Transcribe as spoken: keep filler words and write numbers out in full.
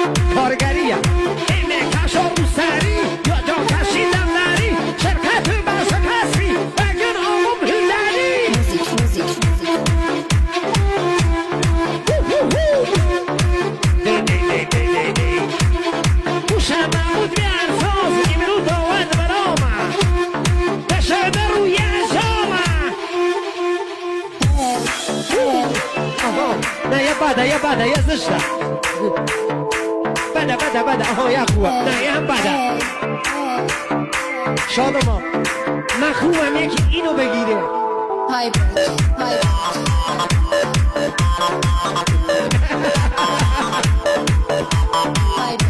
کارگریه اینه کش و روسری یا جا کشیدم نری شرکت بس کسی بگن آموم هیلری موزیک موزیک دی دی دی دی دی دی گوشم محمود بیارساز این رو داود برامه بشده روی شامه آها نه یه بده یه بده یه زشته بده بده بده آها یه خوبه نه یه هم بده شادما من خوبم یکی اینو بگیره های های های